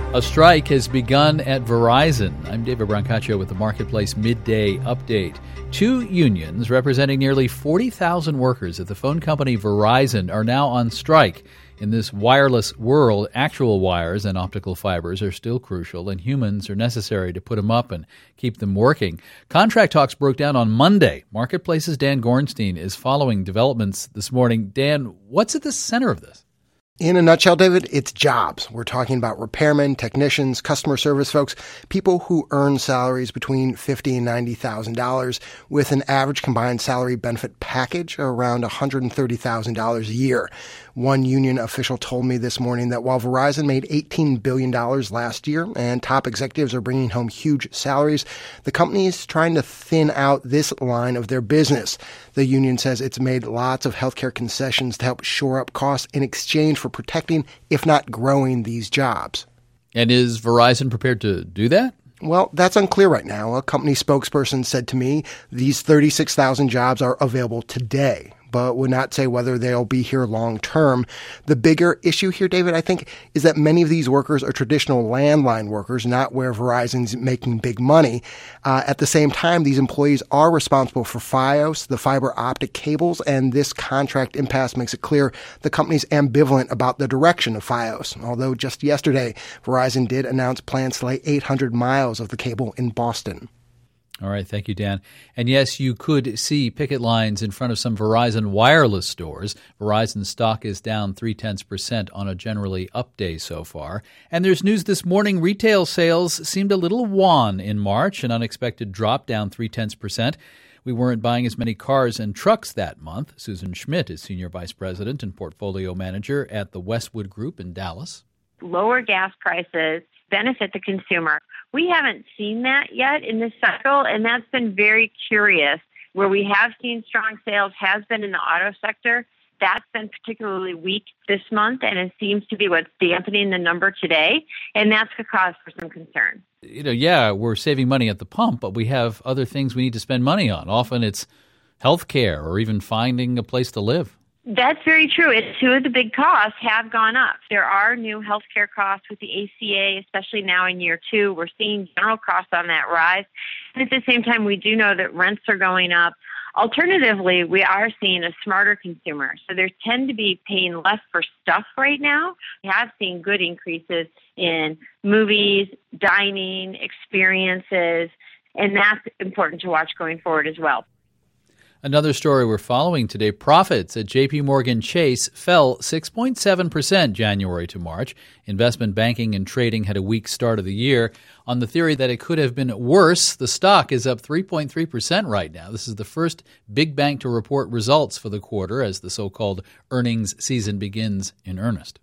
A strike has begun at Verizon. I'm David Brancaccio with the Marketplace Midday Update. Two unions representing nearly 40,000 workers at the phone company Verizon are now on strike. In this wireless world, actual wires and optical fibers are still crucial, and humans are necessary to put them up and keep them working. Contract talks broke down on Monday. Marketplace's Dan Gorenstein is following developments this morning. Dan, what's at the center of this? In a nutshell, David, it's jobs. We're talking about repairmen, technicians, customer service folks, people who earn salaries between $50,000 and $90,000 with an average combined salary benefit package around $130,000 a year. One union official told me this morning that while Verizon made $18 billion last year and top executives are bringing home huge salaries, the company is trying to thin out this line of their business. The union says it's made lots of healthcare concessions to help shore up costs in exchange for protecting, if not growing, these jobs. And is Verizon prepared to do that? Well, that's unclear right now. A company spokesperson said to me these 36,000 jobs are available today, but would not say whether they'll be here long term. The bigger issue here, David, I think, is that many of these workers are traditional landline workers, not where Verizon's making big money. At the same time, these employees are responsible for Fios, the fiber optic cables, and this contract impasse makes it clear the company's ambivalent about the direction of Fios. Although just yesterday, Verizon did announce plans to lay 800 miles of the cable in Boston. All right. Thank you, Dan. And yes, you could see picket lines in front of some Verizon wireless stores. Verizon stock is down 0.3% on a generally up day so far. And there's news this morning. Retail sales seemed a little wan in March, an unexpected drop down 0.3%. We weren't buying as many cars and trucks that month. Susan Schmidt is Senior Vice President and Portfolio Manager at the Westwood Group in Dallas. Lower gas prices benefit the consumer. We haven't seen that yet in this cycle, and that's been very curious. Where we have seen strong sales has been in the auto sector. That's been particularly weak this month, and it seems to be what's dampening the number today, and that's the cause for some concern. We're saving money at the pump, but we have other things we need to spend money on. Often it's health care or even finding a place to live. That's very true. Two of the big costs have gone up. There are new healthcare costs with the ACA, especially now in year 2. We're seeing general costs on that rise. And at the same time, we do know that rents are going up. Alternatively, we are seeing a smarter consumer. So there tend to be paying less for stuff right now. We have seen good increases in movies, dining, experiences, and that's important to watch going forward as well. Another story we're following today, profits at J.P. Morgan Chase fell 6.7% January to March. Investment banking and trading had a weak start of the year. On the theory that it could have been worse, the stock is up 3.3% right now. This is the first big bank to report results for the quarter as the so-called earnings season begins in earnest.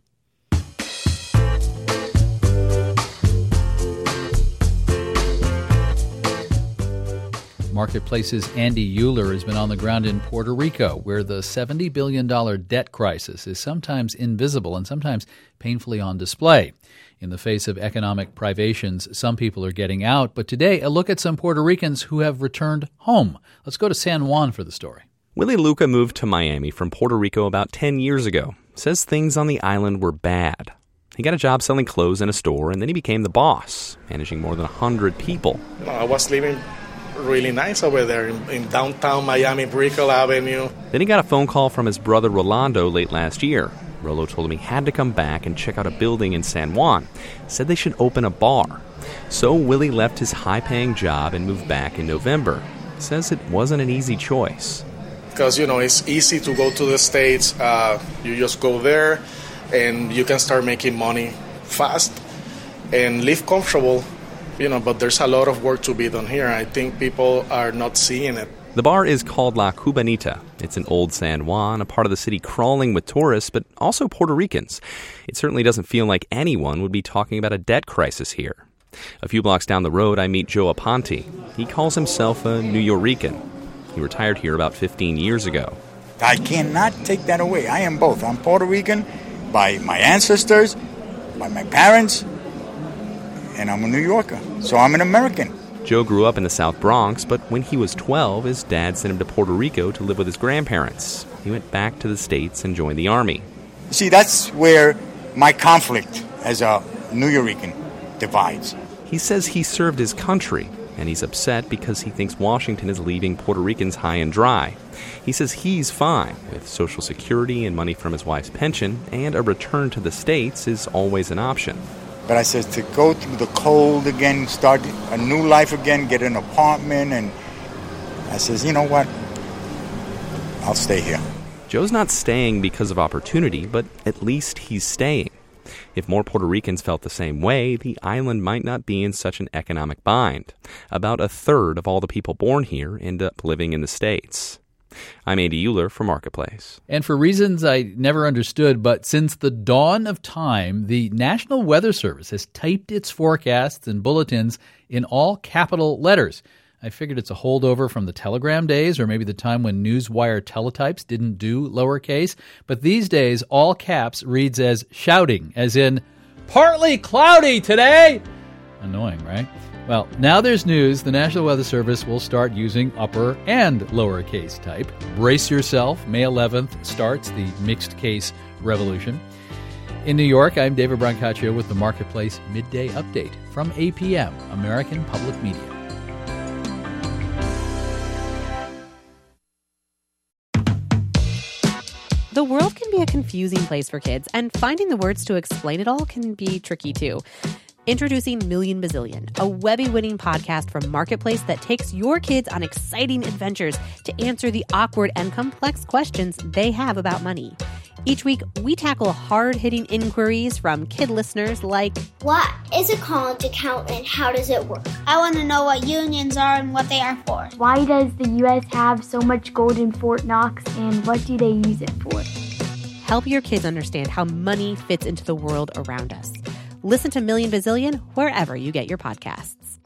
Marketplace's Andy Euler has been on the ground in Puerto Rico, where the $70 billion debt crisis is sometimes invisible and sometimes painfully on display. In the face of economic privations, some people are getting out. But today, a look at some Puerto Ricans who have returned home. Let's go to San Juan for the story. Willie Luca moved to Miami from Puerto Rico about 10 years ago. Says things on the island were bad. He got a job selling clothes in a store, and then he became the boss, managing more than 100 people. I was living really nice over there in downtown Miami, Brickell Avenue. Then he got a phone call from his brother Rolando late last year. Rollo told him he had to come back and check out a building in San Juan. Said they should open a bar. So Willie left his high-paying job and moved back in November. Says it wasn't an easy choice. Because, it's easy to go to the States. You just go there and you can start making money fast and live comfortable. But there's a lot of work to be done here. I think people are not seeing it. The bar is called La Cubanita. It's in Old San Juan, a part of the city crawling with tourists, but also Puerto Ricans. It certainly doesn't feel like anyone would be talking about a debt crisis here. A few blocks down the road, I meet Joe Aponte. He calls himself a New Yorican. He retired here about 15 years ago. I cannot take that away. I am both. I'm Puerto Rican by my ancestors, by my parents, and I'm a New Yorker, so I'm an American. Joe grew up in the South Bronx, but when he was 12, his dad sent him to Puerto Rico to live with his grandparents. He went back to the States and joined the Army. See, that's where my conflict as a New Yorican. divides. He says he served his country, and he's upset because he thinks Washington is leaving Puerto Ricans high and dry. He says he's fine with Social Security and money from his wife's pension, and a return to the States is always an option. But I said to go through the cold again, start a new life again, get an apartment, and I says, you know what? I'll stay here. Joe's not staying because of opportunity, but at least he's staying. If more Puerto Ricans felt the same way, the island might not be in such an economic bind. About a third of all the people born here end up living in the States. I'm Andy Euler for Marketplace. And for reasons I never understood, but since the dawn of time, the National Weather Service has typed its forecasts and bulletins in all capital letters. I figured it's a holdover from the telegram days, or maybe the time when Newswire teletypes didn't do lowercase. But these days, all caps reads as shouting, as in, partly cloudy today. Annoying, right? Well, now there's news. The National Weather Service will start using upper and lowercase type. Brace yourself. May 11th starts the mixed case revolution. In New York, I'm David Brancaccio with the Marketplace Midday Update from APM, American Public Media. The world can be a confusing place for kids, and finding the words to explain it all can be tricky too. Introducing Million Bazillion, a Webby-winning podcast from Marketplace that takes your kids on exciting adventures to answer the awkward and complex questions they have about money. Each week, we tackle hard-hitting inquiries from kid listeners like, what is a college account and how does it work? I want to know what unions are and what they are for. Why does the U.S. have so much gold in Fort Knox, and what do they use it for? Help your kids understand how money fits into the world around us. Listen to Million Bazillion wherever you get your podcasts.